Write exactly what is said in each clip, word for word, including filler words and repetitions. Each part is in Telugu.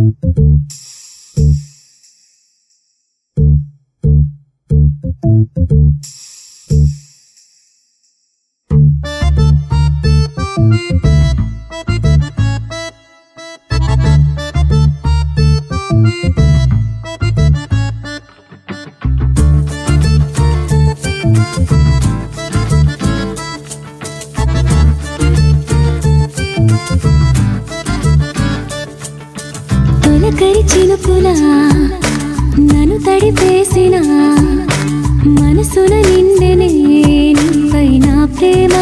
తొలకరి చినుకులా నన్ను తడిపేసిన మనసున నిండెనే నీపై నా ప్రేమ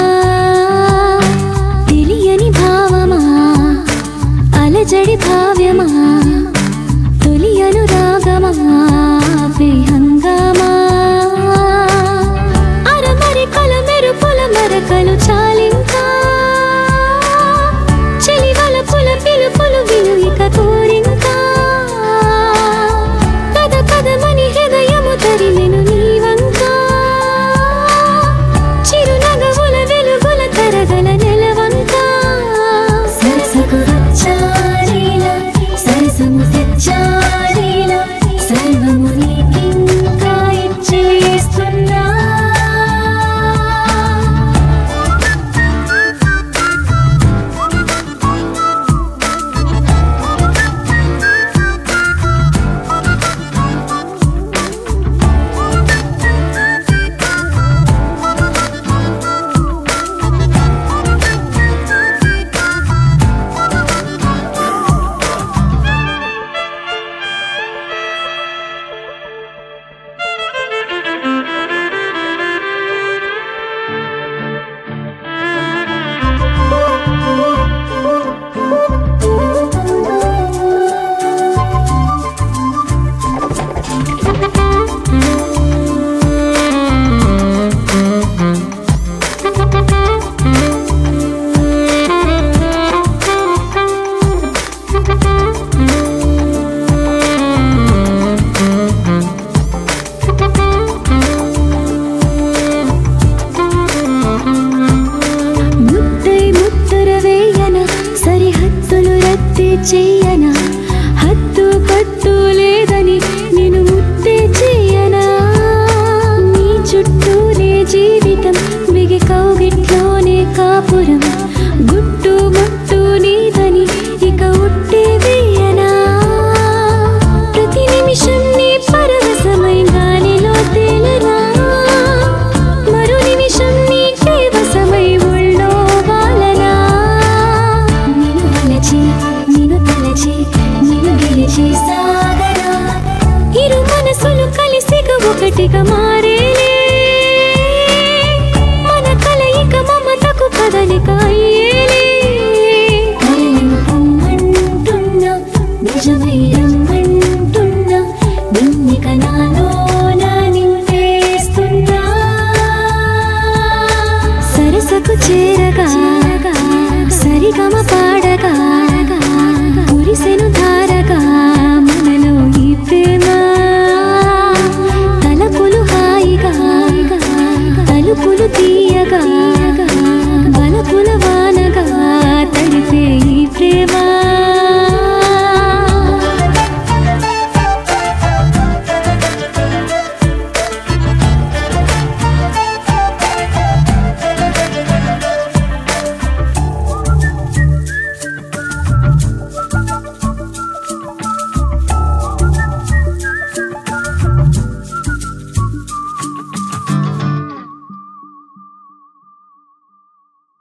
తెలియని భావమా అలజడి భావ్యమా తొలి అనురాగమా హంగామా అరమరికల మెరుపుల మరకలు చాలింకా చెలివల పుల పిలుపులు విను ఇక కోరింకా కథ కథమని హృదయము తరిలెను నీవంకా చిరునగవుల వెలుగుల తరగల నెలవంకా సరసకు వచ్చారీలా సరసము తెచ్చారీలా సర్వము నీకింకా ఇచ్చేస్తున్నా చెయ్యనా హద్దు కట్టు లేదని నేను ముద్దే చెయ్యనా నీ చుట్టూనే జీవితం మిగి కౌగిట్లోనే కాపురం గుట్టు ముట్టు నీదని ఇక ఉట్టే వేయనా ప్రతి నిమిషం నీ పరవశమై గాలిలో తేలనా మరో నిమిషం నీ కేవసమై ఒళ్ళో వాలనా నిన్ను వలచి నిన్ను తలచి నిన్ను గెలిచి సాగరా ఇరు మనసులు కలిసిగా ఒకటిగా మార